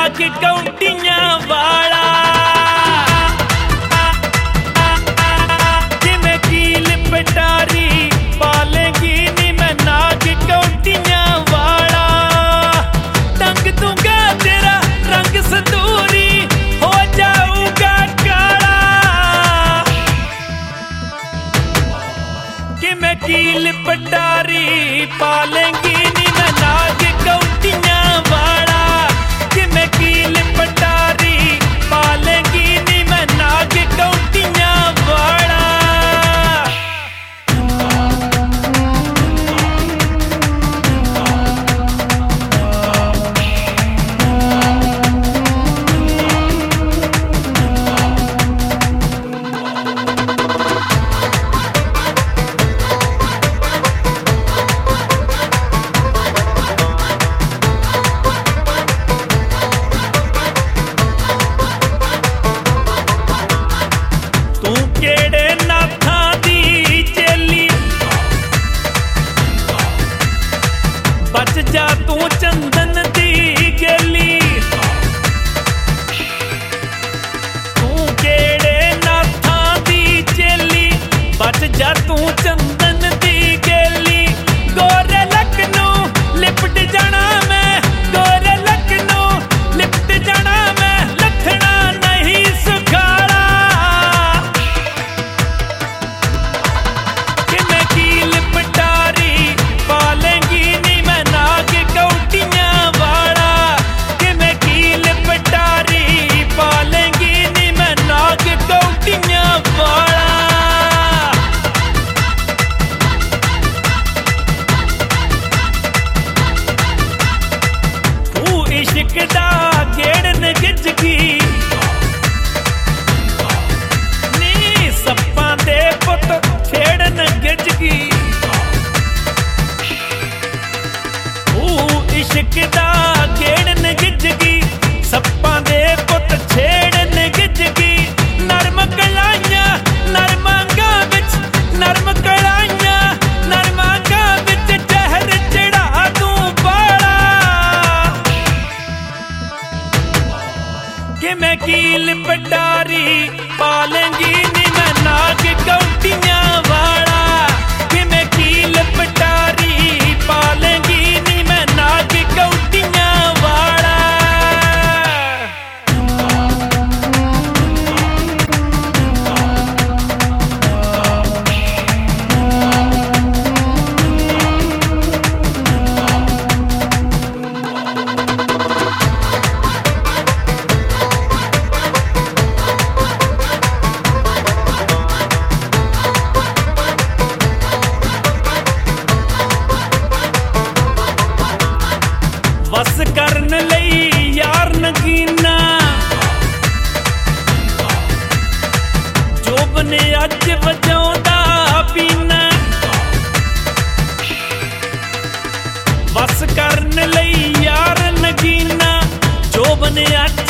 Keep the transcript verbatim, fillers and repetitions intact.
नाग कौटियां वाला जिमें कील पटारी पालेंगी नी मैं नाग कौटियां वाला। टंग दूंगा तेरा रंग संदूरी हो जाऊगा काला कि मैं कील पटारी पालेंगी नी मैं नाग कौटियां वाला कि मैं कील पटारी पालेंगी नी मैं नाग कौटियां वाला। केड़े नाथां दी चेली बच जा तू चंदन दी गेली। तू केड़े नाथां दी चेली बच जा तू चंदन दी गेली। गोरे लक नूं लिपट जाना मैं गोरे लक नूं लिपट जाना मैं लथना नहीं सुखाला कील पटारी पालेंगी नी मैं नाग कौटियां वाला कि मैं कील पटारी पालेंगी नी मैं नाग कौटियां वाला। तू इश्क दा गेड़न गिजगी नी सप्पां दे पुत छेड़न गिजगी। इश्क दा गेड़न गिजगी सप्पां दे पुत छेड़न गिजगी। नरम कलाइयां नरमांगा विच नरम कलाइयां नरमांगा विच जहर चढ़ा दूं बाला कि मैं कील पटारी पालेंगी नी मैं नाग कौटियां वाला कि मैं कील पटारी पालेंगी नी मैं नाग कौटियां वाला। बस करन लई यार नगीना जोब ने अज वजाउंदा पीना। बस करन लई यार नगीना जोब ने अज